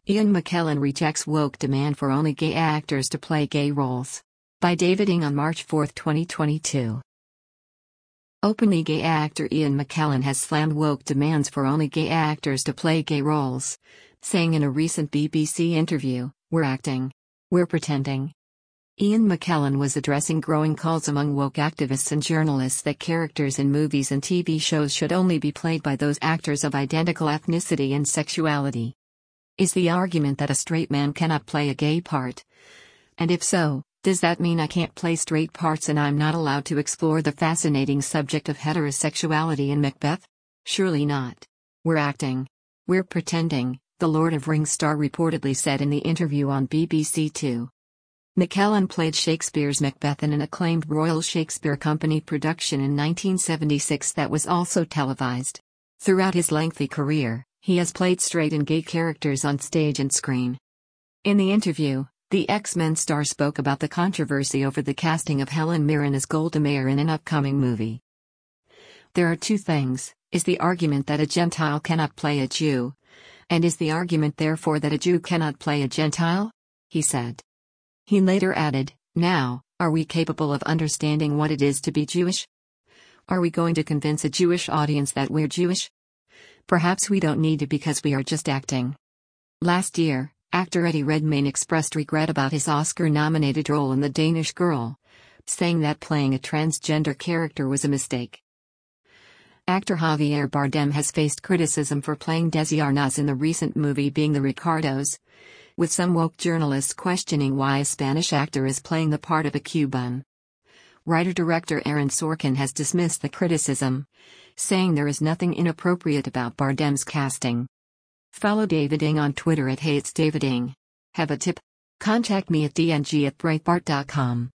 Ian McKellen rejects woke demand for only gay actors to play gay roles. By David Ng on March 4, 2022. Openly gay actor Ian McKellen has slammed woke demands for only gay actors to play gay roles, saying in a recent BBC interview, "We're acting. We're pretending." Ian McKellen was addressing growing calls among woke activists and journalists that characters in movies and TV shows should only be played by those actors of identical ethnicity and sexuality. Is the argument that a straight man cannot play a gay part? And if so, does that mean I can't play straight parts and I'm not allowed to explore the fascinating subject of heterosexuality in Macbeth? Surely not. We're acting. We're pretending, the Lord of Rings star reportedly said in the interview on BBC Two. McKellen played Shakespeare's Macbeth in an acclaimed Royal Shakespeare Company production in 1976 that was also televised. Throughout his lengthy career, he has played straight and gay characters on stage and screen. In the interview, the X-Men star spoke about the controversy over the casting of Helen Mirren as Golda Meir in an upcoming movie. There are two things: is the argument that a Gentile cannot play a Jew? And is the argument therefore that a Jew cannot play a Gentile? He said. He later added, "Now, are we capable of understanding what it is to be Jewish? Are we going to convince a Jewish audience that we're Jewish? Perhaps we don't need to because we are just acting." Last year, actor Eddie Redmayne expressed regret about his Oscar-nominated role in The Danish Girl, saying that playing a transgender character was a mistake. Actor Javier Bardem has faced criticism for playing Desi Arnaz in the recent movie Being the Ricardos, with some woke journalists questioning why a Spanish actor is playing the part of a Cuban. Writer-director Aaron Sorkin has dismissed the criticism, saying there is nothing inappropriate about Bardem's casting. Follow David Ng on Twitter at @HeyIt'sDavidNg. Have a tip? Contact me at dng@breitbart.com.